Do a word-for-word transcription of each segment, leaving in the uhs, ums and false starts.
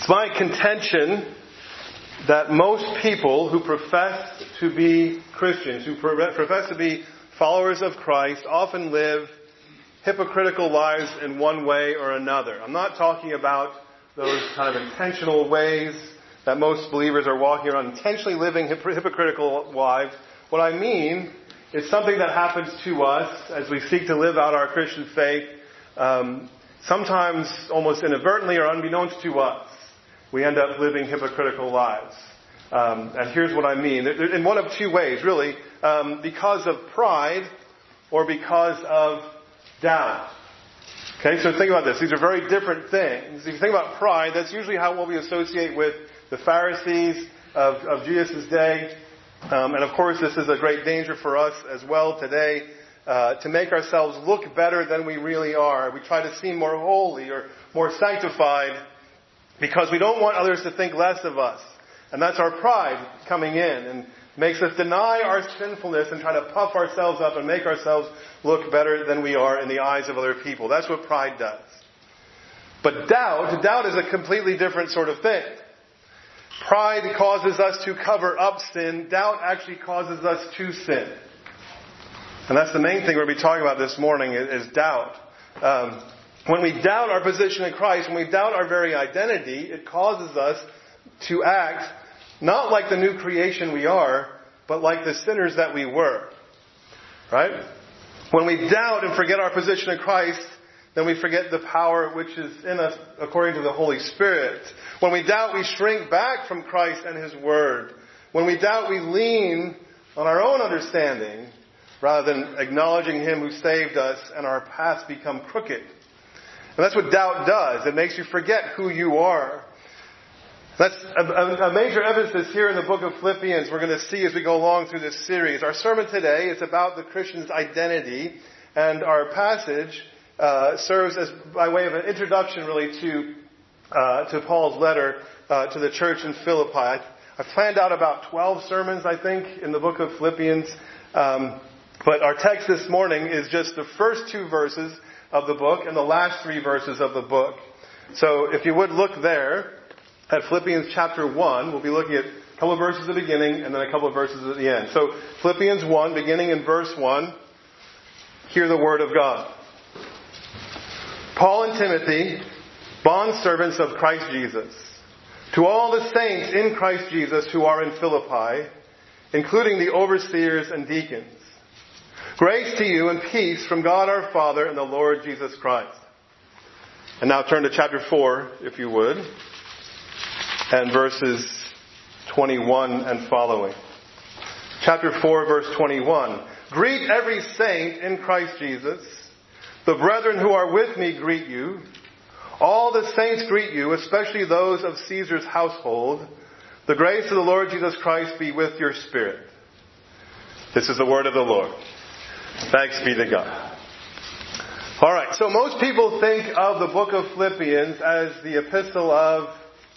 my contention that most people who profess to be Christians, who profess to be followers of Christ, often live hypocritical lives in one way or another. I'm not talking about those kind of intentional ways that most believers are walking around, intentionally living hypocritical lives. What I mean is something that happens to us as we seek to live out our Christian faith, um, sometimes almost inadvertently or unbeknownst to us. We end up living hypocritical lives. Um, and here's what I mean. In one of two ways, really. Um, because of pride or because of doubt. Okay, so think about this. These are very different things. If you think about pride, that's usually how what we associate with the Pharisees of, of Jesus' day. Um, and of course, this is a great danger for us as well today, uh, to make ourselves look better than we really are. We try to seem more holy or more sanctified because we don't want others to think less of us. And that's our pride coming in and makes us deny our sinfulness and try to puff ourselves up and make ourselves look better than we are in the eyes of other people. That's what pride does. But doubt, doubt is a completely different sort of thing. Pride causes us to cover up sin. Doubt actually causes us to sin. And that's the main thing we're going to be talking about this morning is, is doubt. Um, when we doubt our position in Christ, when we doubt our very identity, it causes us to act not like the new creation we are, but like the sinners that we were. Right? When we doubt and forget our position in Christ, then we forget the power which is in us according to the Holy Spirit. When we doubt, we shrink back from Christ and His Word. When we doubt, we lean on our own understanding rather than acknowledging Him who saved us, and our paths become crooked. And that's what doubt does. It makes you forget who you are. That's a, a major emphasis here in the book of Philippians we're going to see as we go along through this series. Our sermon today is about the Christian's identity, and our passage uh, serves as by way of an introduction really to uh, to Paul's letter uh, to the church in Philippi. I, I planned out about twelve sermons, I think, in the book of Philippians, um, but our text this morning is just the first two verses of the book and the last three verses of the book. So if you would look there at Philippians chapter one, we'll be looking at a couple of verses at the beginning and then a couple of verses at the end. So Philippians one, beginning in verse one, hear the word of God. Paul and Timothy, bondservants of Christ Jesus, to all the saints in Christ Jesus who are in Philippi, including the overseers and deacons. Grace to you and peace from God our Father and the Lord Jesus Christ. And now turn to chapter four, if you would. And verses twenty-one and following. Chapter four, verse twenty-one. Greet every saint in Christ Jesus. The brethren who are with me greet you. All the saints greet you, especially those of Caesar's household. The grace of the Lord Jesus Christ be with your spirit. This is the word of the Lord. Thanks be to God. All right, so most people think of the book of Philippians as the epistle of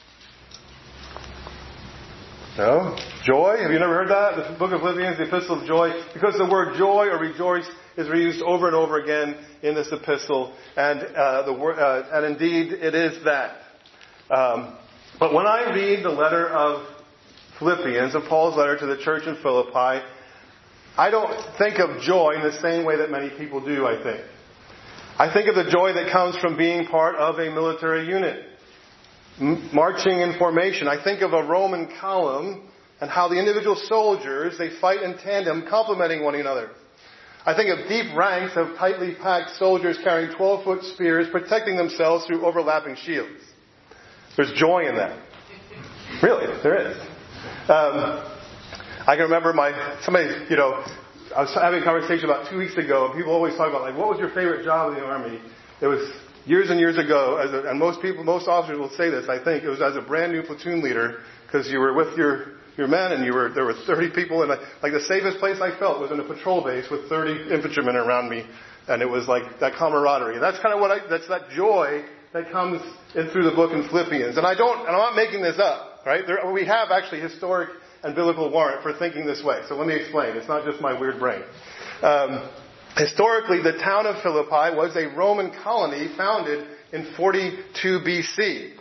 No? Joy? Have you never heard that? The book of Philippians, the epistle of joy. Because the word joy or rejoice is reused over and over again in this epistle. And uh, the word, uh, and indeed it is that. Um, but when I read the letter of Philippians, of Paul's letter to the church in Philippi, I don't think of joy in the same way that many people do, I think. I think of the joy that comes from being part of a military unit. Marching in formation. I think of a Roman column and how the individual soldiers, they fight in tandem, complementing one another. I think of deep ranks of tightly packed soldiers carrying twelve-foot spears, protecting themselves through overlapping shields. There's joy in that. Really, there is. Um, I can remember my, somebody, you know, I was having a conversation about two weeks ago, and people always talk about, like, what was your favorite job in the Army? It was years and years ago, as a, and most people, most officers will say this, I think, it was as a brand new platoon leader, because you were with your, your men, and you were, there were thirty people, and like the safest place I felt was in a patrol base with thirty infantrymen around me, and it was like that camaraderie. And that's kind of what I, that's that joy that comes in through the book in Philippians. And I don't, and I'm not making this up, right? There, we have actually historic and biblical warrant for thinking this way. So let me explain. It's not just my weird brain. Um, historically, the town of Philippi was a Roman colony founded in forty-two B C.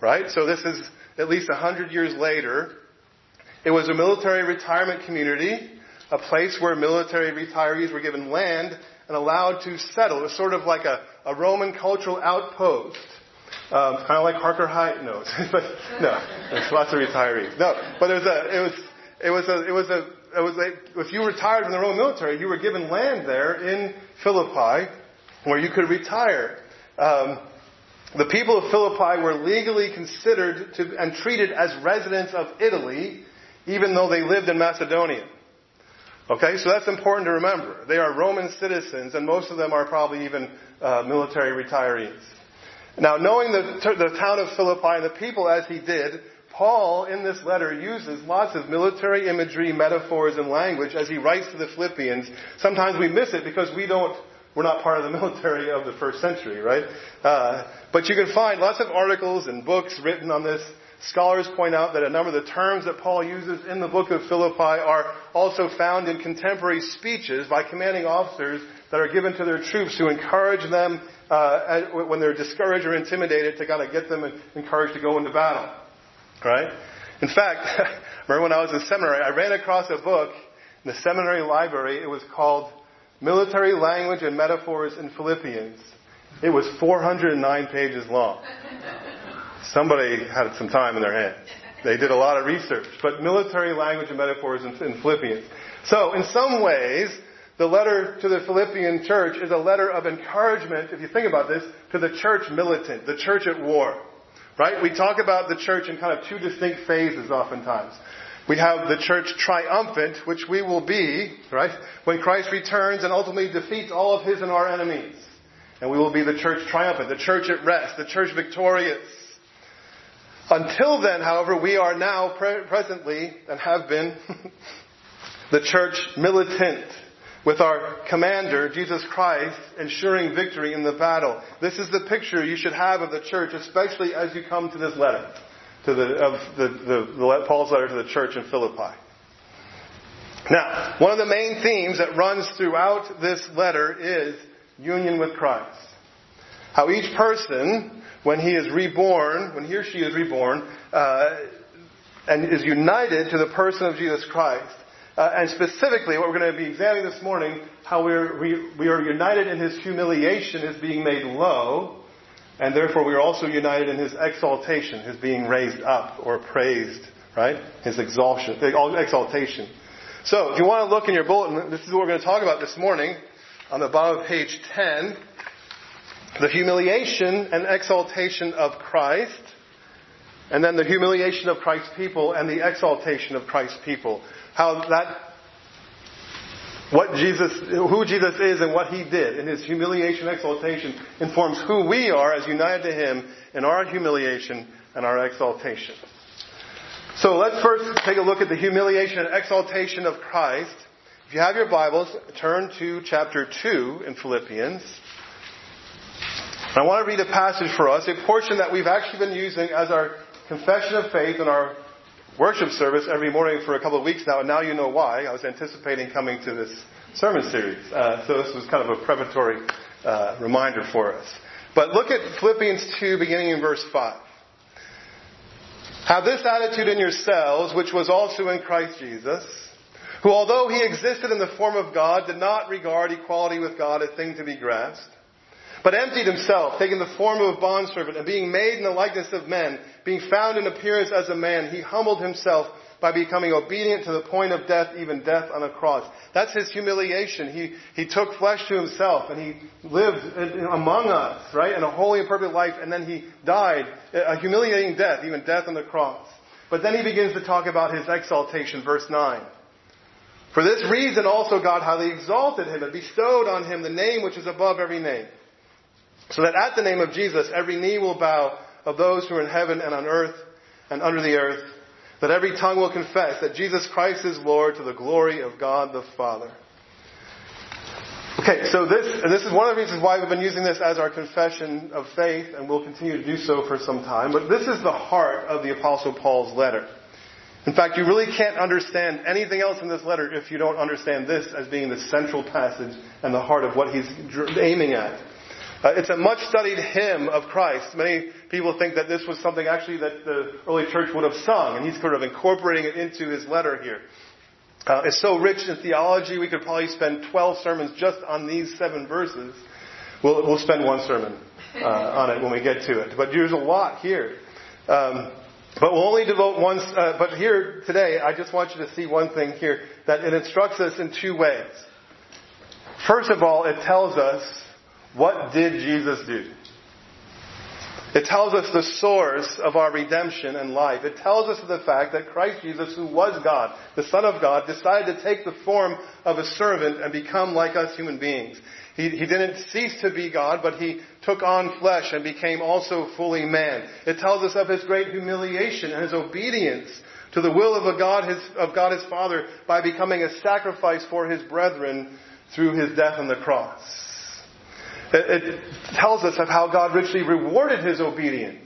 right? So this is at least a hundred years later. It was a military retirement community, a place where military retirees were given land and allowed to settle. It was sort of like a, a Roman cultural outpost. Um, kind of like Harker Heights knows. But no, there's lots of retirees. No, but it was a, it was, it was a, it was a, it was a, if you retired from the Roman military, you were given land there in Philippi where you could retire. Um, the people of Philippi were legally considered to and treated as residents of Italy, even though they lived in Macedonia. Okay, so that's important to remember. They are Roman citizens, and most of them are probably even uh, military retirees. Now, knowing the, the town of Philippi and the people as he did, Paul, in this letter, uses lots of military imagery, metaphors, and language as he writes to the Philippians. Sometimes we miss it because we don't, we're not part of the military of the first century, right? Uh, but you can find lots of articles and books written on this. Scholars point out that a number of the terms that Paul uses in the book of Philippi are also found in contemporary speeches by commanding officers that are given to their troops to encourage them uh, when they're discouraged or intimidated, to kind of get them encouraged to go into battle. Right? In fact, remember when I was in seminary, I ran across a book in the seminary library. It was called Military Language and Metaphors in Philippians. It was four hundred nine pages long. Somebody had some time in their hands. They did a lot of research. But military language and metaphors in, in Philippians. So, in some ways, the letter to the Philippian church is a letter of encouragement, if you think about this, to the church militant, the church at war. Right? We talk about the church in kind of two distinct phases oftentimes. We have the church triumphant, which we will be, right, when Christ returns and ultimately defeats all of his and our enemies. And we will be the church triumphant, the church at rest, the church victorious. Until then, however, we are now pre- presently, and have been, the church militant, with our commander, Jesus Christ, ensuring victory in the battle. This is the picture you should have of the church, especially as you come to this letter, to the of the, the, the Paul's letter to the church in Philippi. Now, one of the main themes that runs throughout this letter is union with Christ. How each person, when he is reborn, when he or she is reborn, uh, and is united to the person of Jesus Christ, uh, and specifically what we're going to be examining this morning, how we're, we, we are united in his humiliation, his being made low, and therefore we are also united in his exaltation, his being raised up or praised, right? His exaltation. exaltation. So, if you want to look in your bulletin, this is what we're going to talk about this morning, on the bottom of page ten. The humiliation and exaltation of Christ, and then the humiliation of Christ's people and the exaltation of Christ's people. How that, what Jesus, who Jesus is and what he did in his humiliation and exaltation informs who we are as united to him in our humiliation and our exaltation. So let's first take a look at the humiliation and exaltation of Christ. If you have your Bibles, turn to chapter two in Philippians. I want to read a passage for us, a portion that we've actually been using as our confession of faith in our worship service every morning for a couple of weeks now, and now you know why. I was anticipating coming to this sermon series. Uh, so this was kind of a preparatory uh, reminder for us. But look at Philippians two, beginning in verse five. Have this attitude in yourselves, which was also in Christ Jesus, who although he existed in the form of God, did not regard equality with God a thing to be grasped, but emptied himself, taking the form of a bondservant, and being made in the likeness of men, being found in appearance as a man, he humbled himself by becoming obedient to the point of death, even death on a cross. That's his humiliation. He he took flesh to himself, and he lived among us, right, in a holy and perfect life, and then he died, a humiliating death, even death on the cross. But then he begins to talk about his exaltation, verse nine. For this reason also God highly exalted him and bestowed on him the name which is above every name, so that at the name of Jesus every knee will bow, of those who are in heaven and on earth and under the earth, that every tongue will confess that Jesus Christ is Lord, to the glory of God the Father. Okay, so this, and this is one of the reasons why we've been using this as our confession of faith, and we'll continue to do so for some time. But this is the heart of the Apostle Paul's letter. In fact, you really can't understand anything else in this letter if you don't understand this as being the central passage and the heart of what he's aiming at. Uh, it's a much studied hymn of Christ. Many people think that this was something actually that the early church would have sung, and he's sort of incorporating it into his letter here. Uh, it's so rich in theology, we could probably spend twelve sermons just on these seven verses. We'll, we'll spend one sermon uh, on it when we get to it. But there's a lot here. Um, but we'll only devote one, uh, but here today, I just want you to see one thing here, that it instructs us in two ways. First of all, it tells us, what did Jesus do? It tells us the source of our redemption and life. It tells us the fact that Christ Jesus, who was God, the Son of God, decided to take the form of a servant and become like us human beings. He, he didn't cease to be God, but he took on flesh and became also fully man. It tells us of his great humiliation and his obedience to the will of, a God, his, of God his Father by becoming a sacrifice for his brethren through his death on the cross. It tells us of how God richly rewarded his obedience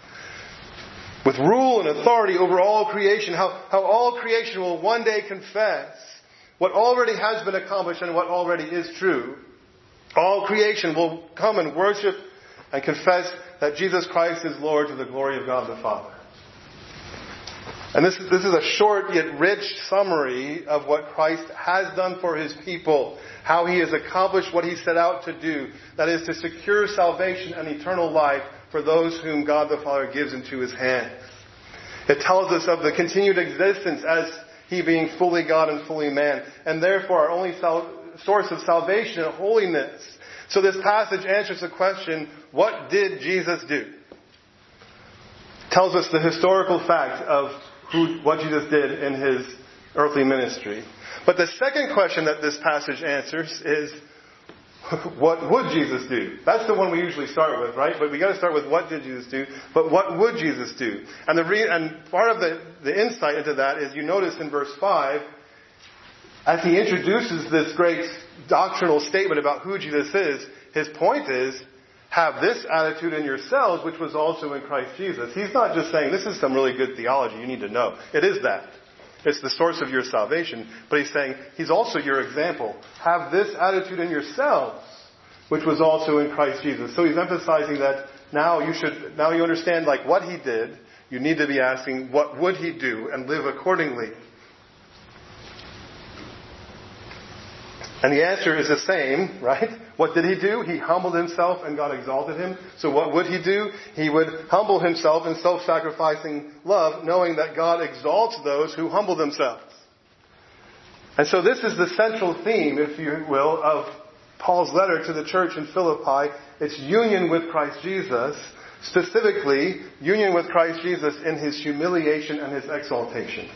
with rule and authority over all creation. How, how all creation will one day confess what already has been accomplished and what already is true. All creation will come and worship and confess that Jesus Christ is Lord to the glory of God the Father. And this, this is a short yet rich summary of what Christ has done for his people. How he has accomplished what he set out to do. That is to secure salvation and eternal life for those whom God the Father gives into his hands. It tells us of the continued existence as he being fully God and fully man. And therefore our only sal- source of salvation and holiness. So this passage answers the question, what did Jesus do? It tells us the historical fact of who, what Jesus did in his earthly ministry. But the second question that this passage answers is, what would Jesus do? That's the one we usually start with, right? But we got to start with what did Jesus do? But what would Jesus do? And the re- and part of the, the insight into that is you notice in verse five, as he introduces this great doctrinal statement about who Jesus is, his point is, have this attitude in yourselves, which was also in Christ Jesus. He's not just saying, this is some really good theology you need to know. It is that. It's the source of your salvation. But he's saying, he's also your example. Have this attitude in yourselves, which was also in Christ Jesus. So he's emphasizing that now you should, now you understand like what he did. You need to be asking, what would he do? And live accordingly. And the answer is the same, right? What did he do? He humbled himself and God exalted him. So what would he do? He would humble himself in self-sacrificing love, knowing that God exalts those who humble themselves. And so this is the central theme, if you will, of Paul's letter to the church in Philippi. It's union with Christ Jesus, specifically union with Christ Jesus in his humiliation and his exaltation.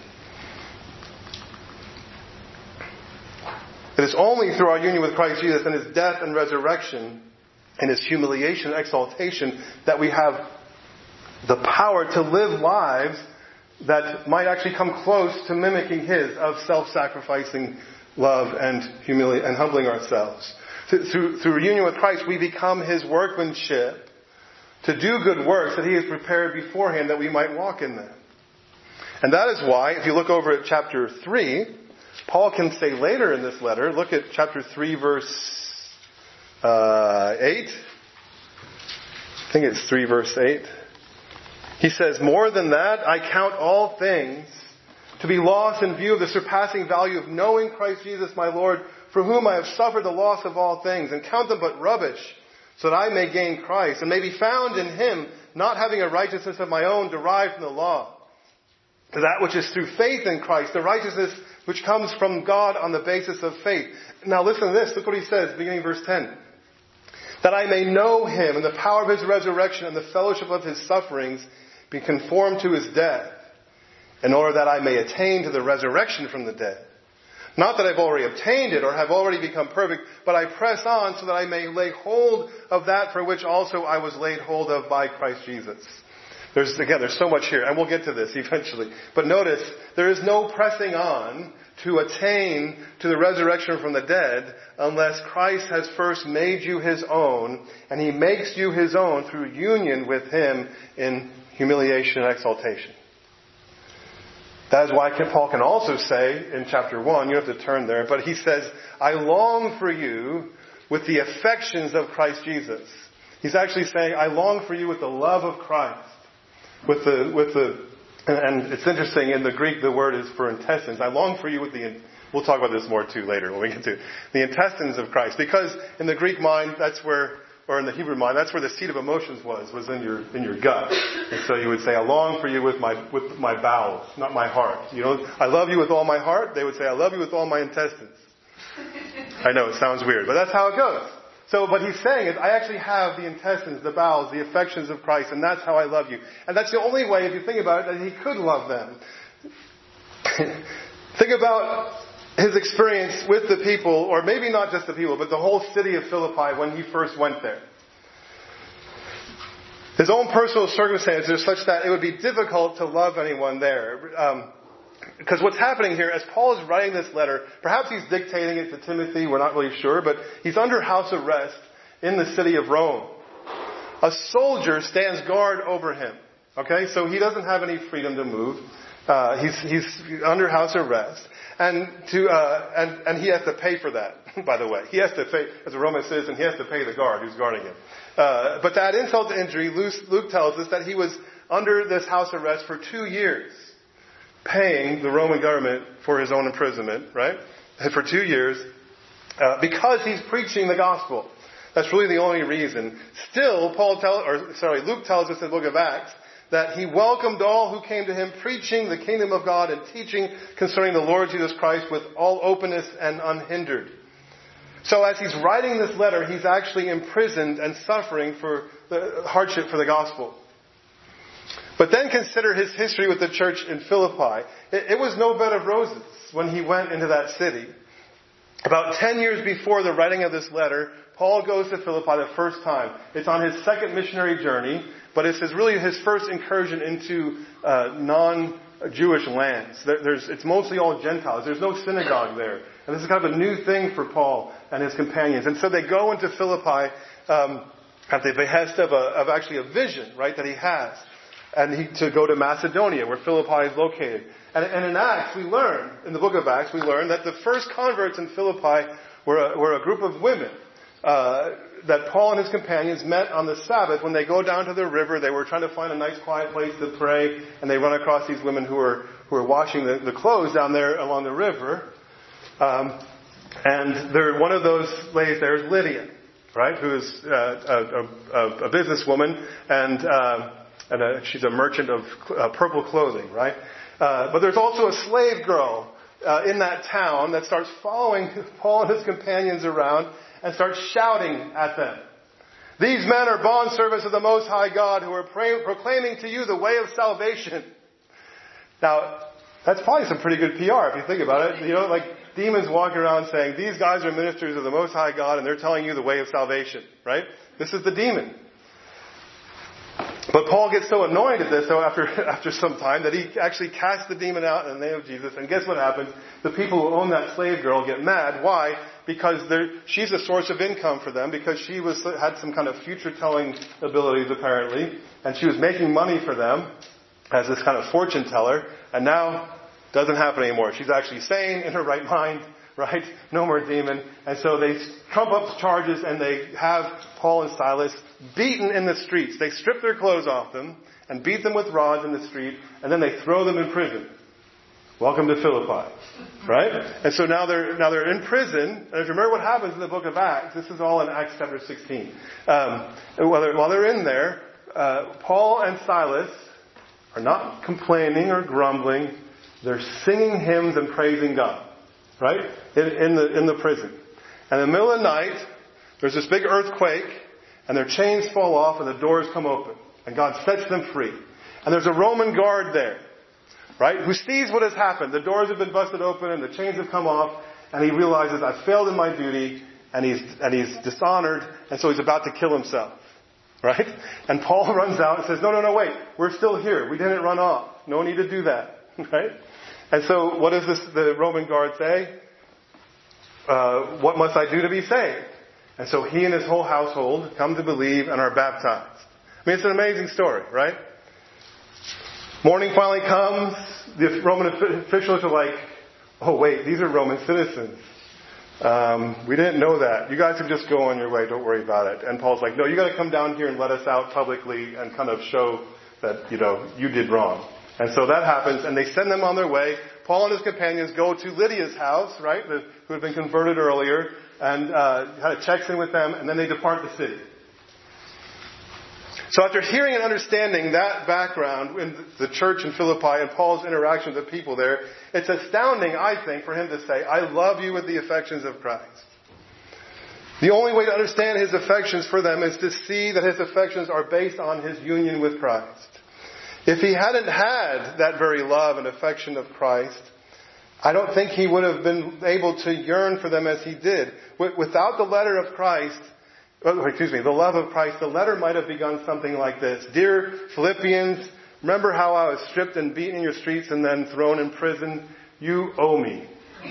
It is only through our union with Christ Jesus and his death and resurrection and his humiliation and exaltation that we have the power to live lives that might actually come close to mimicking his of self-sacrificing love and humility and humbling ourselves. Through, through union with Christ, we become his workmanship to do good works that he has prepared beforehand that we might walk in them. And that is why, if you look over at chapter three, Paul can say later in this letter, look at chapter three, verse uh, eight. I think it's three, verse eight. He says, more than that, I count all things to be lost in view of the surpassing value of knowing Christ Jesus my Lord, for whom I have suffered the loss of all things, and count them but rubbish, so that I may gain Christ, and may be found in him, not having a righteousness of my own derived from the law. To that which is through faith in Christ, the righteousness which comes from God on the basis of faith. Now listen to this. Look what he says, beginning of verse ten. That I may know him and the power of his resurrection and the fellowship of his sufferings, be conformed to his death, in order that I may attain to the resurrection from the dead. Not that I've already obtained it or have already become perfect, but I press on so that I may lay hold of that for which also I was laid hold of by Christ Jesus. There's, again, there's so much here, and we'll get to this eventually. But notice, there is no pressing on to attain to the resurrection from the dead unless Christ has first made you his own, and he makes you his own through union with him in humiliation and exaltation. That is why Paul can also say in chapter one, you don't have to turn there, but he says, I long for you with the affections of Christ Jesus. He's actually saying, I long for you with the love of Christ. With the, with the, and it's interesting, in the Greek the word is for intestines. I long for you with the, we'll talk about this more too later when we get to the intestines of Christ. Because in the Greek mind, that's where, or in the Hebrew mind, that's where the seat of emotions was, was in your, in your gut. And so you would say, I long for you with my, with my bowels, not my heart. You know, I love you with all my heart. They would say, I love you with all my intestines. I know, it sounds weird, but that's how it goes. So what he's saying is, I actually have the intestines, the bowels, the affections of Christ, and that's how I love you. And that's the only way, if you think about it, that he could love them. Think about his experience with the people, or maybe not just the people, but the whole city of Philippi when he first went there. His own personal circumstances are such that it would be difficult to love anyone there. Um, Because what's happening here, as Paul is writing this letter, perhaps he's dictating it to Timothy, we're not really sure, but he's under house arrest in the city of Rome. A soldier stands guard over him. Okay, so he doesn't have any freedom to move. Uh, he's, he's under house arrest. And to, uh, and, and he has to pay for that, by the way. He has to pay, as a Roman citizen, he has to pay the guard who's guarding him. Uh, but to add insult to injury, Luke, Luke tells us that he was under this house arrest for two years. Paying the Roman government for his own imprisonment, right? For two years, uh, because he's preaching the gospel. That's really the only reason. Still, Paul tell, or sorry, Luke tells us in the book of Acts that he welcomed all who came to him, preaching the kingdom of God and teaching concerning the Lord Jesus Christ with all openness and unhindered. So as he's writing this letter, he's actually imprisoned and suffering for the hardship for the gospel. But then consider his history with the church in Philippi. It, it was no bed of roses when he went into that city. About ten years before the writing of this letter, Paul goes to Philippi the first time. It's on his second missionary journey, but it's his, really his first incursion into uh, non-Jewish lands. There, there's, it's mostly all Gentiles. There's no synagogue there. And this is kind of a new thing for Paul and his companions. And so they go into Philippi um, at the behest of, a, of actually a vision, right, that he has. And he, to go to Macedonia, where Philippi is located. And, and in Acts, we learn, in the book of Acts, we learn that the first converts in Philippi were a, were a group of women uh, that Paul and his companions met on the Sabbath when they go down to the river. They were trying to find a nice quiet place to pray, and they run across these women who are who are washing the, the clothes down there along the river. Um, and they're, one of those ladies there is Lydia, right, who is uh, a, a, a businesswoman, and uh, And a, she's a merchant of uh, purple clothing, right? Uh, but there's also a slave girl uh, in that town that starts following Paul and his companions around and starts shouting at them. These men are bondservants of the Most High God who are pray- proclaiming to you the way of salvation. Now, that's probably some pretty good P R if you think about it. You know, like demons walking around saying, these guys are ministers of the Most High God and they're telling you the way of salvation, right? This is the demon. But Paul gets so annoyed at this so after after some time that he actually casts the demon out in the name of Jesus. And guess what happens? The people who own that slave girl get mad. Why? Because she's a source of income for them, because she was had some kind of future-telling abilities apparently. And she was making money for them as this kind of fortune teller. And now doesn't happen anymore. She's actually sane, in her right mind. Right? No more demon. And so they trump up charges and they have Paul and Silas beaten in the streets. They strip their clothes off them and beat them with rods in the street, and then they throw them in prison. Welcome to Philippi. Right? And so now they're, now they're in prison. And if you remember what happens in the book of Acts, this is all in Acts chapter sixteen. Um, while, they're, while they're in there, uh, Paul and Silas are not complaining or grumbling. They're singing hymns and praising God. Right? In, in the in the prison. And in the middle of the night, there's this big earthquake, and their chains fall off, and the doors come open. And God sets them free. And there's a Roman guard there, right, who sees what has happened. The doors have been busted open, and the chains have come off, and he realizes, I've failed in my duty, and he's and he's dishonored, and so he's about to kill himself. Right? And Paul runs out and says, no, no, no, wait, we're still here. We didn't run off. No need to do that. Right? And so what does this, the Roman guard say? Uh, what must I do to be saved? And so he and his whole household come to believe and are baptized. I mean, it's an amazing story, right? Morning finally comes. The Roman officials are like, oh wait, these are Roman citizens. Um, we didn't know that. You guys can just go on your way. Don't worry about it. And Paul's like, no, you got to come down here and let us out publicly and kind of show that, you know, you did wrong. And so that happens, and they send them on their way. Paul and his companions go to Lydia's house, right, the, who had been converted earlier, and uh, kind of checks in with them, and then they depart the city. So after hearing and understanding that background in the church in Philippi and Paul's interaction with the people there, it's astounding, I think, for him to say, I love you with the affections of Christ. The only way to understand his affections for them is to see that his affections are based on his union with Christ. If he hadn't had that very love and affection of Christ, I don't think he would have been able to yearn for them as he did. Without the letter of Christ, oh, excuse me, the love of Christ, the letter might have begun something like this. Dear Philippians, remember how I was stripped and beaten in your streets and then thrown in prison? You owe me.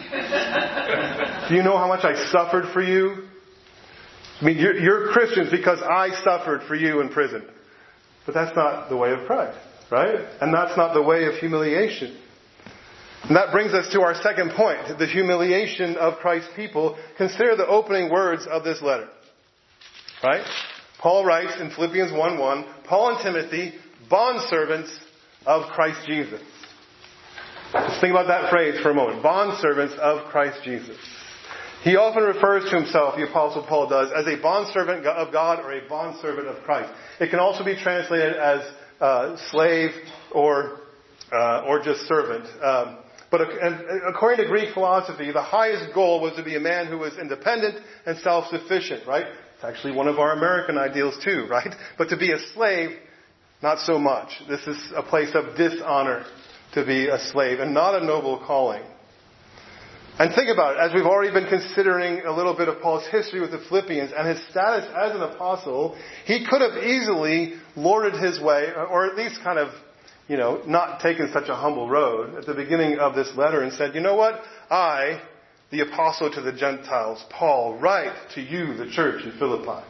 Do you know how much I suffered for you? I mean, you're, you're Christians because I suffered for you in prison. But that's not the way of Christ, right? And that's not the way of humiliation. And that brings us to our second point, the humiliation of Christ's people. Consider the opening words of this letter. Right? Paul writes in Philippians one one, Paul and Timothy, bondservants of Christ Jesus. Just think about that phrase for a moment. Bondservants of Christ Jesus. He often refers to himself, the Apostle Paul does, as a bondservant of God or a bondservant of Christ. It can also be translated as uh, slave or uh, or just servant. Um, but according to Greek philosophy, the highest goal was to be a man who was independent and self-sufficient, right? It's actually one of our American ideals too, right? But to be a slave, not so much. This is a place of dishonor to be a slave and not a noble calling. And think about it, as we've already been considering a little bit of Paul's history with the Philippians and his status as an apostle, he could have easily lorded his way, or at least kind of, you know, not taken such a humble road at the beginning of this letter and said, you know what, I, the apostle to the Gentiles, Paul, write to you, the church in Philippi.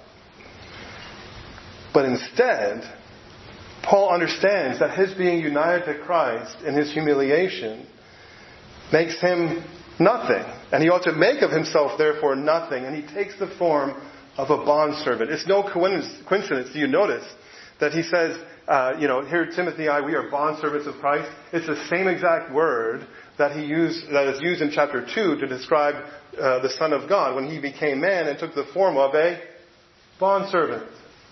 But instead, Paul understands that his being united to Christ in his humiliation makes him nothing. And he ought to make of himself, therefore, nothing. And he takes the form of a bondservant. It's no coincidence, do you notice, that he says, uh, you know, here Timothy and I, we are bondservants of Christ. It's the same exact word that he used, that is used in chapter two to describe uh, the Son of God when he became man and took the form of a bondservant.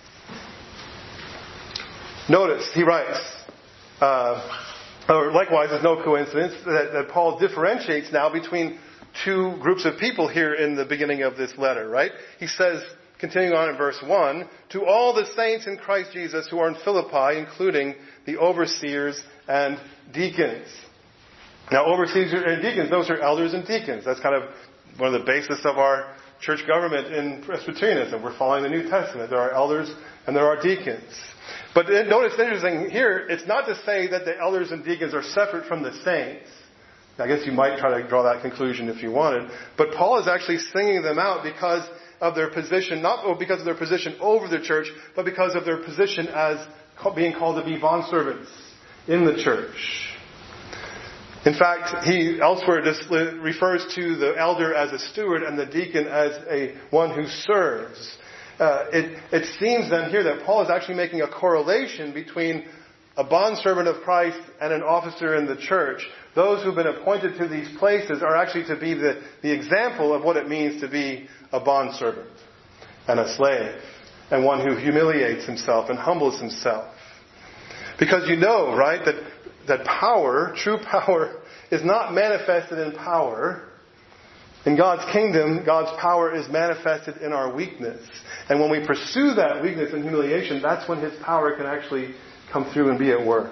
Notice, he writes, uh, or likewise, it's no coincidence that, that Paul differentiates now between two groups of people here in the beginning of this letter, right? He says, continuing on in verse one, to all the saints in Christ Jesus who are in Philippi, including the overseers and deacons. Now, overseers and deacons, those are elders and deacons. That's kind of one of the basis of our church government in Presbyterianism. We're following the New Testament. There are elders and there are deacons. But notice, interesting here, it's not to say that the elders and deacons are separate from the saints. I guess you might try to draw that conclusion if you wanted. But Paul is actually singling them out because of their position, not because of their position over the church, but because of their position as being called to be bondservants in the church. In fact, he elsewhere just refers to the elder as a steward and the deacon as a one who serves. Uh, it, it seems then here that Paul is actually making a correlation between a bondservant of Christ and an officer in the church. Those who've been appointed to these places are actually to be the, the example of what it means to be a bondservant and a slave and one who humiliates himself and humbles himself. Because you know, right, that, that power, true power, is not manifested in power. In God's kingdom, God's power is manifested in our weakness. And when we pursue that weakness and humiliation, that's when His power can actually come through and be at work.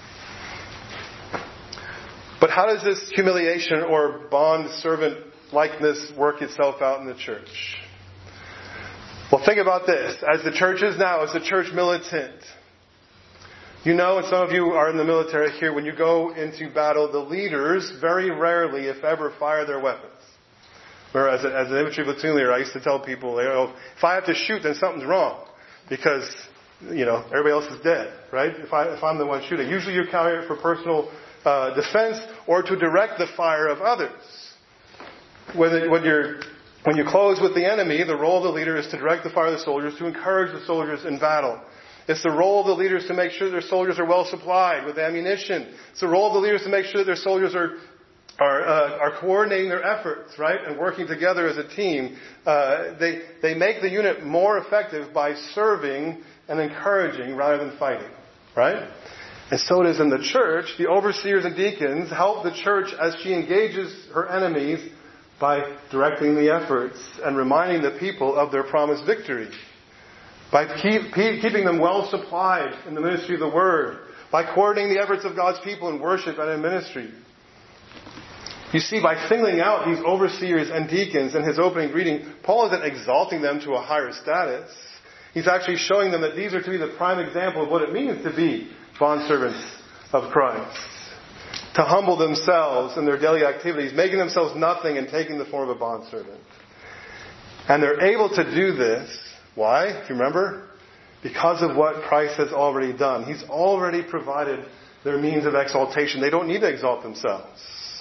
But how does this humiliation or bond servant likeness work itself out in the church? Well, think about this. As the church is now, as the church militant, you know, and some of you are in the military here, when you go into battle, the leaders very rarely, if ever, fire their weapons. Where as, a, as an infantry platoon leader, I used to tell people, you know, if I have to shoot, then something's wrong. Because, you know, everybody else is dead, right? If, I, if I'm the one shooting. Usually you carry it for personal uh, defense or to direct the fire of others. When, it, when you're When you close with the enemy, the role of the leader is to direct the fire of the soldiers, to encourage the soldiers in battle. It's the role of the leaders to make sure their soldiers are well supplied with ammunition. It's the role of the leaders to make sure that their soldiers are are uh, are coordinating their efforts, right, and working together as a team. Uh, they they make the unit more effective by serving and encouraging rather than fighting, right? And so it is in the church. The overseers and deacons help the church as she engages her enemies by directing the efforts and reminding the people of their promised victory. By keep, keep, keeping them well supplied in the ministry of the Word. By coordinating the efforts of God's people in worship and in ministry. You see, by singling out these overseers and deacons in his opening greeting, Paul isn't exalting them to a higher status. He's actually showing them that these are to be the prime example of what it means to be bondservants of Christ. To humble themselves in their daily activities, making themselves nothing and taking the form of a bondservant. And they're able to do this. Why? If you remember? Because of what Christ has already done. He's already provided their means of exaltation. They don't need to exalt themselves.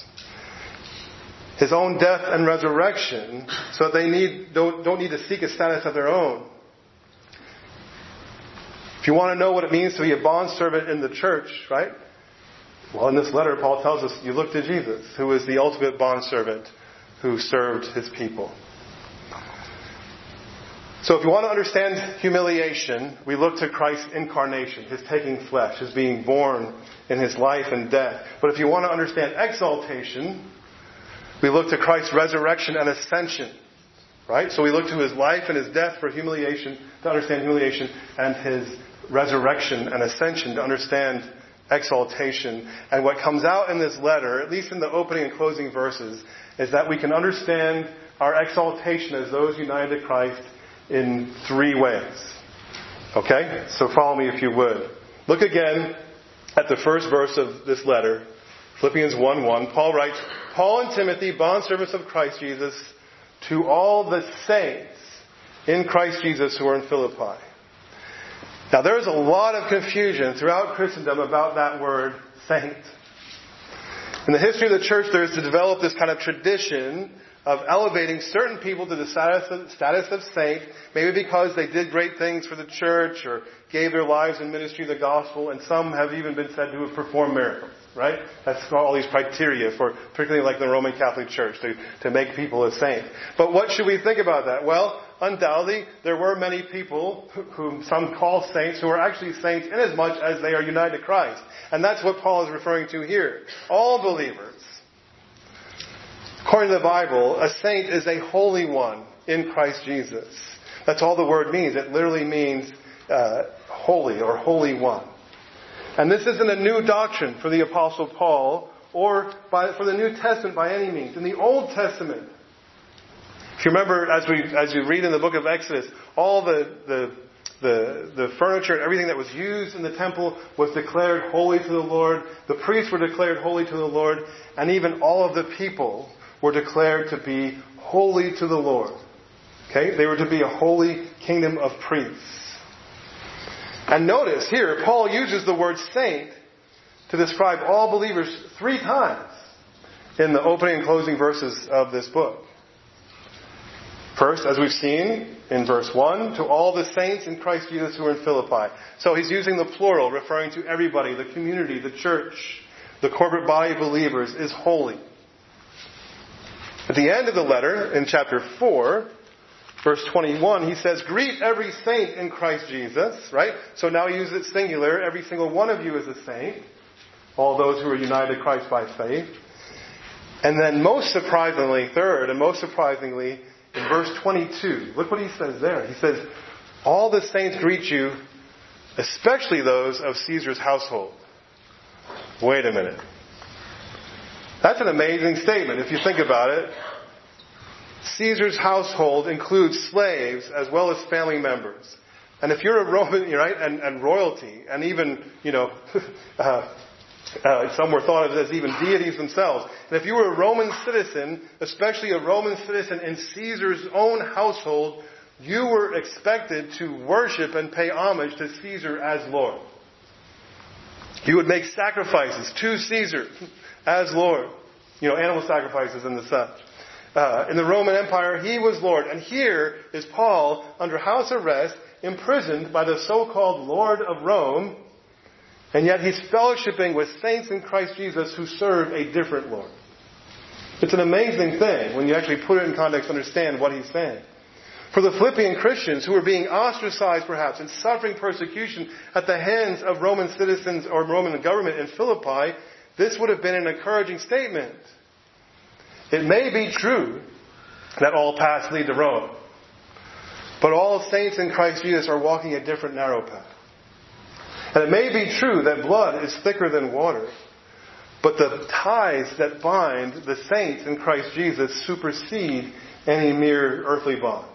His own death and resurrection, so that they need don't, don't need to seek a status of their own. If you want to know what it means to be a bondservant in the church, right? Well, in this letter, Paul tells us you look to Jesus, who is the ultimate bondservant who served his people. So if you want to understand humiliation, we look to Christ's incarnation, his taking flesh, his being born in his life and death. But if you want to understand exaltation, we look to Christ's resurrection and ascension. Right? So we look to his life and his death for humiliation, to understand humiliation, and his resurrection and ascension to understand exaltation. And what comes out in this letter, at least in the opening and closing verses, is that we can understand our exaltation as those united to Christ in three ways. Okay? So follow me if you would. Look again at the first verse of this letter, Philippians one one. Paul writes, Paul and Timothy, bondservants of Christ Jesus, to all the saints in Christ Jesus who are in Philippi. Now there's a lot of confusion throughout Christendom about that word, saint. In the history of the church, there's to develop this kind of tradition of elevating certain people to the status of, status of saint, maybe because they did great things for the church or gave their lives in ministry of the gospel, and some have even been said to have performed miracles, right? That's all these criteria for, particularly like the Roman Catholic Church, to, to make people a saint. But what should we think about that? Well, undoubtedly, there were many people whom some call saints who are actually saints inasmuch as they are united to Christ. And that's what Paul is referring to here. All believers. According to the Bible, a saint is a holy one in Christ Jesus. That's all the word means. It literally means uh, holy or holy one. And this isn't a new doctrine for the Apostle Paul or by, for the New Testament by any means. In the Old Testament, if you remember, as we as you read in the book of Exodus, all the, the the the furniture and everything that was used in the temple was declared holy to the Lord. The priests were declared holy to the Lord, and even all of the people were declared to be holy to the Lord. Okay? They were to be a holy kingdom of priests. And notice here, Paul uses the word saint to describe all believers three times in the opening and closing verses of this book. First, as we've seen in verse one, to all the saints in Christ Jesus who are in Philippi. So he's using the plural, referring to everybody, the community, the church, the corporate body of believers is holy. At the end of the letter, in chapter four, verse twenty-one, he says, greet every saint in Christ Jesus, right? So now he uses it singular. Every single one of you is a saint. All those who are united to Christ by faith. And then most surprisingly, third, and most surprisingly, in verse twenty-two, look what he says there. He says, all the saints greet you, especially those of Caesar's household. Wait a minute. That's an amazing statement if you think about it. Caesar's household includes slaves as well as family members. And if you're a Roman, right, and, and royalty, and even, you know, uh, uh, some were thought of as even deities themselves. And if you were a Roman citizen, especially a Roman citizen in Caesar's own household, you were expected to worship and pay homage to Caesar as Lord. You would make sacrifices to Caesar as Lord. You know, animal sacrifices and the such. uh, in the Roman Empire, he was Lord. And here is Paul under house arrest, imprisoned by the so-called Lord of Rome, and yet he's fellowshipping with saints in Christ Jesus who serve a different Lord. It's an amazing thing when you actually put it in context, understand what he's saying. For the Philippian Christians who were being ostracized perhaps and suffering persecution at the hands of Roman citizens or Roman government in Philippi, this would have been an encouraging statement. It may be true that all paths lead to Rome, but all saints in Christ Jesus are walking a different narrow path. And it may be true that blood is thicker than water, but the ties that bind the saints in Christ Jesus supersede any mere earthly bond.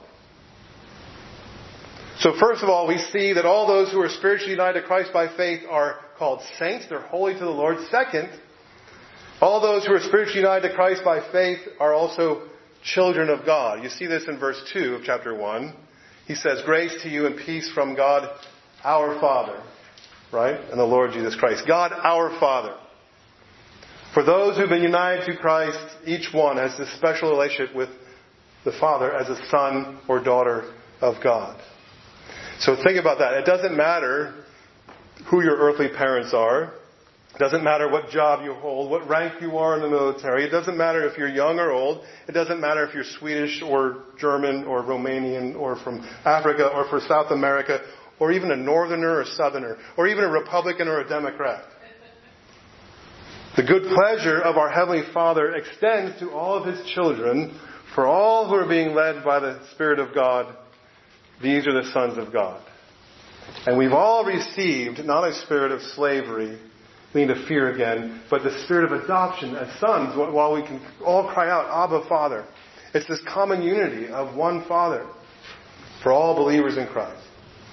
So first of all, we see that all those who are spiritually united to Christ by faith are called saints. They're holy to the Lord. Second, all those who are spiritually united to Christ by faith are also children of God. You see this in verse two of chapter one. He says, grace to you and peace from God our Father, right? And the Lord Jesus Christ. God our Father. For those who've been united to Christ, each one has this special relationship with the Father as a son or daughter of God. So think about that. It doesn't matter who your earthly parents are. It doesn't matter what job you hold, what rank you are in the military. It doesn't matter if you're young or old. It doesn't matter if you're Swedish or German or Romanian or from Africa or from South America or even a northerner or southerner or even a Republican or a Democrat. The good pleasure of our Heavenly Father extends to all of His children, for all who are being led by the Spirit of God. These are the sons of God. And we've all received not a spirit of slavery, leading to fear again, but the spirit of adoption as sons, while we can all cry out, Abba, Father. It's this common unity of one Father for all believers in Christ.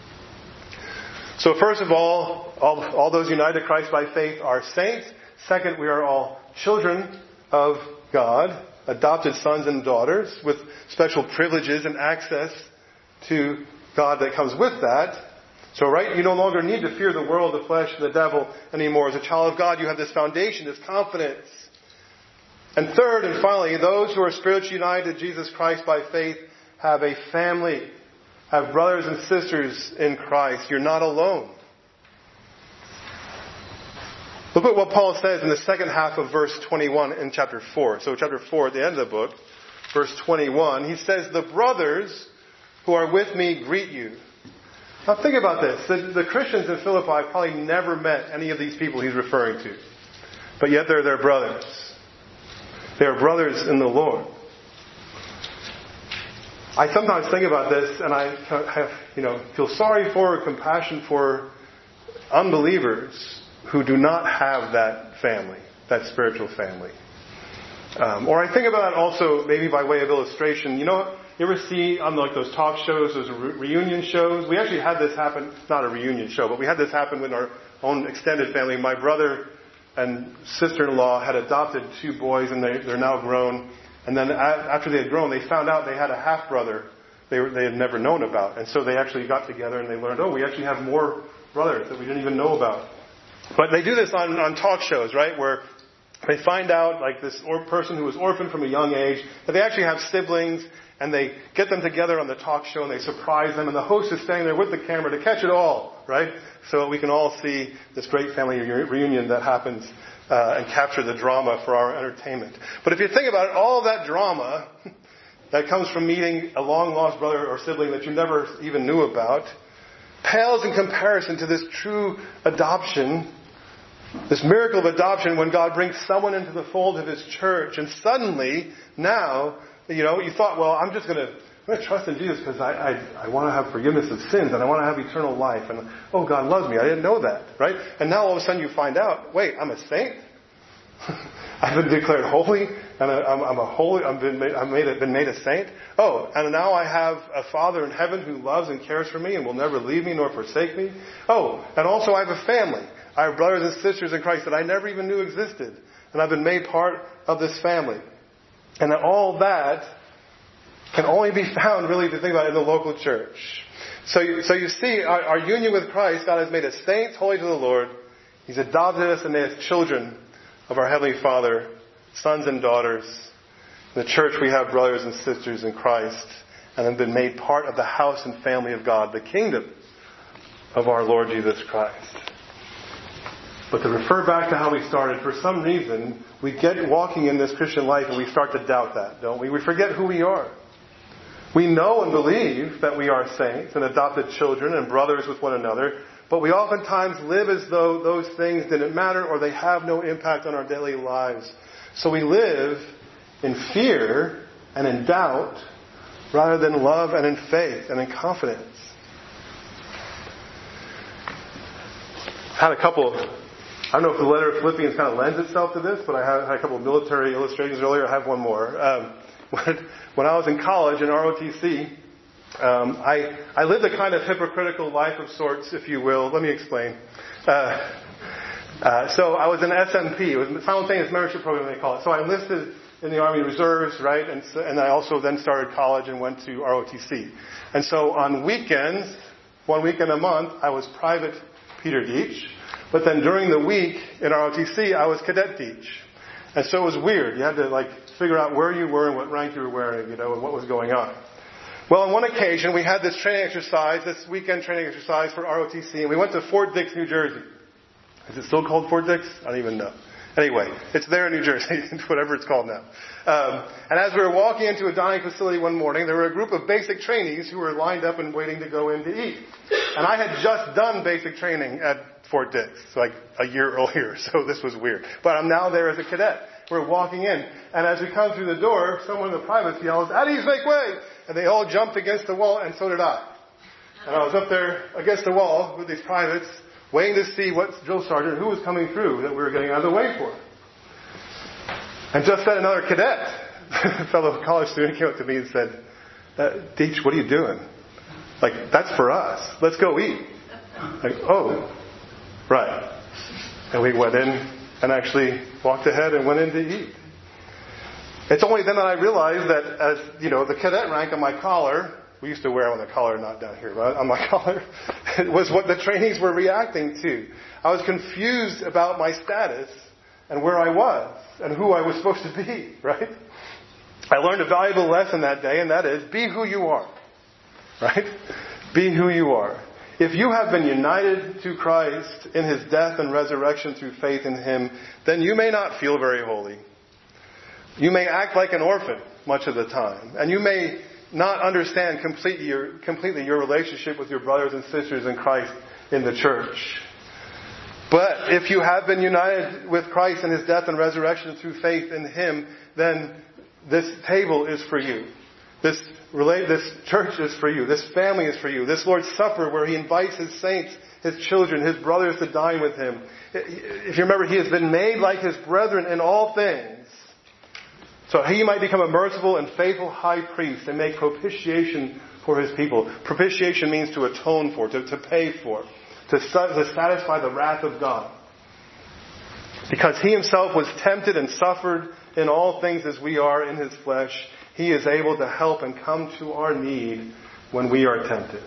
So first of all, all, all those united to Christ by faith are saints. Second, we are all children of God, adopted sons and daughters with special privileges and access to God that comes with that. So, right, you no longer need to fear the world, the flesh, and the devil anymore. As a child of God, you have this foundation, this confidence. And third and finally, those who are spiritually united to Jesus Christ by faith have a family, have brothers and sisters in Christ. You're not alone. Look at what Paul says in the second half of verse twenty-one in chapter four. So chapter four at the end of the book, verse twenty-one, he says, the brothers who are with me greet you. Now think about this. The, the Christians in Philippi probably never met any of these people he's referring to. But yet they're their brothers. They are brothers in the Lord. I sometimes think about this and I have, you know, feel sorry for or compassion for unbelievers who do not have that family, that spiritual family. Um, or I think about it also maybe by way of illustration. You know, you ever see on like those talk shows, those re- reunion shows? We actually had this happen, not a reunion show, but we had this happen with our own extended family. My brother and sister-in-law had adopted two boys, and they, they're now grown. And then after they had grown, they found out they had a half-brother they, were, they had never known about. And so they actually got together and they learned, oh, we actually have more brothers that we didn't even know about. But they do this on, on talk shows, right, where they find out, like this or person who was orphaned from a young age, that they actually have siblings, and they get them together on the talk show, and they surprise them, and the host is standing there with the camera to catch it all, right? So we can all see this great family reunion that happens uh, and capture the drama for our entertainment. But if you think about it, all of that drama that comes from meeting a long-lost brother or sibling that you never even knew about pales in comparison to this true adoption, this miracle of adoption when God brings someone into the fold of His church. And suddenly, now, you know, you thought, well, I'm just going to I'm going to trust in Jesus because I, I, I want to have forgiveness of sins and I want to have eternal life. And, oh, God loves me. I didn't know that, right? And now all of a sudden you find out, wait, I'm a saint? I've been declared holy, and I'm, I'm a holy. I've been made, I've made, been made a saint. Oh, and now I have a Father in heaven who loves and cares for me and will never leave me nor forsake me. Oh, and also I have a family. I have brothers and sisters in Christ that I never even knew existed, and I've been made part of this family. And that all that can only be found, really, if you think about it, in the local church. So, you, so you see, our, our union with Christ, God has made us saints, holy to the Lord. He's adopted us and made us children of our Heavenly Father, sons and daughters. In the church, we have brothers and sisters in Christ and have been made part of the house and family of God, the kingdom of our Lord Jesus Christ. But to refer back to how we started, for some reason, we get walking in this Christian life and we start to doubt that, don't we? We forget who we are. We know and believe that we are saints and adopted children and brothers with one another, but we oftentimes live as though those things didn't matter or they have no impact on our daily lives. So we live in fear and in doubt rather than love and in faith and in confidence. I had a couple, I don't know if the letter of Philippians kind of lends itself to this, but I had, had a couple of military illustrations earlier. I have one more. Um, when, when I was in college in R O T C, um, I, I lived a kind of hypocritical life of sorts, if you will. Let me explain. Uh, uh, so I was in S M P. It was a simultaneous membership program, they call it. So I enlisted in the Army Reserves, right? And, so, and I also then started college and went to R O T C. And so on weekends, one weekend a month, I was Private Peter Deitch. But then during the week in R O T C, I was Cadet Deitch. And so it was weird. You had to like figure out where you were and what rank you were wearing, you know, and what was going on. Well, on one occasion, we had this training exercise, this weekend training exercise for R O T C, and we went to Fort Dix, New Jersey. Is it still called Fort Dix? I don't even know. Anyway, it's there in New Jersey, whatever it's called now. Um, and as we were walking into a dining facility one morning, there were a group of basic trainees who were lined up and waiting to go in to eat. And I had just done basic training at Fort Dix, like a year earlier, so this was weird. But I'm now there as a cadet. We're walking in, and as we come through the door, someone in the privates yells, "At ease, make way!" And they all jumped against the wall, and so did I. And I was up there against the wall with these privates, waiting to see what drill sergeant, who was coming through that we were getting out of the way for. And just then another cadet, a fellow college student, came up to me and said, "Deitch, what are you doing? Like, that's for us. Let's go eat." Like, oh, right. And we went in and actually walked ahead and went in to eat. It's only then that I realized that as, you know, the cadet rank on my collar, we used to wear it on the collar, not down here, but on my collar, it was what the trainees were reacting to. I was confused about my status and where I was and who I was supposed to be, right? I learned a valuable lesson that day, and that is, be who you are, right? Be who you are. If you have been united to Christ in His death and resurrection through faith in Him, then you may not feel very holy. You may act like an orphan much of the time. And you may not understand completely your, completely your relationship with your brothers and sisters in Christ in the church. But if you have been united with Christ in His death and resurrection through faith in Him, then this table is for you. This relate, this church is for you. This family is for you. This Lord's Supper where He invites His saints, His children, His brothers to dine with Him. If you remember, He has been made like His brethren in all things, so He might become a merciful and faithful high priest and make propitiation for His people. Propitiation means to atone for, to, to pay for, to, to satisfy the wrath of God. Because He Himself was tempted and suffered in all things as we are in His flesh, He is able to help and come to our need when we are tempted.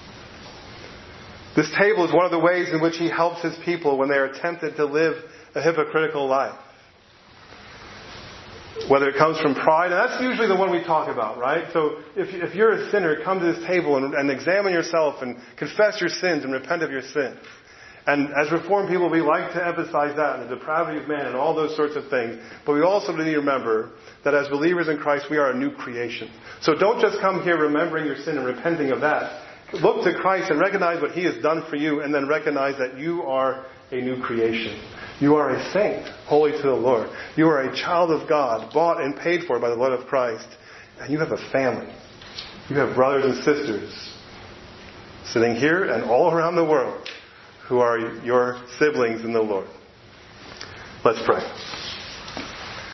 This table is one of the ways in which He helps His people when they are tempted to live a hypocritical life. Whether it comes from pride, and that's usually the one we talk about, right? So if, if you're a sinner, come to this table and, and examine yourself and confess your sins and repent of your sins. And as Reformed people, we like to emphasize that and the depravity of man and all those sorts of things. But we also need to remember that as believers in Christ, we are a new creation. So don't just come here remembering your sin and repenting of that. Look to Christ and recognize what He has done for you, and then recognize that you are a new creation. You are a saint, holy to the Lord. You are a child of God, bought and paid for by the blood of Christ. And you have a family. You have brothers and sisters sitting here and all around the world who are your siblings in the Lord. Let's pray.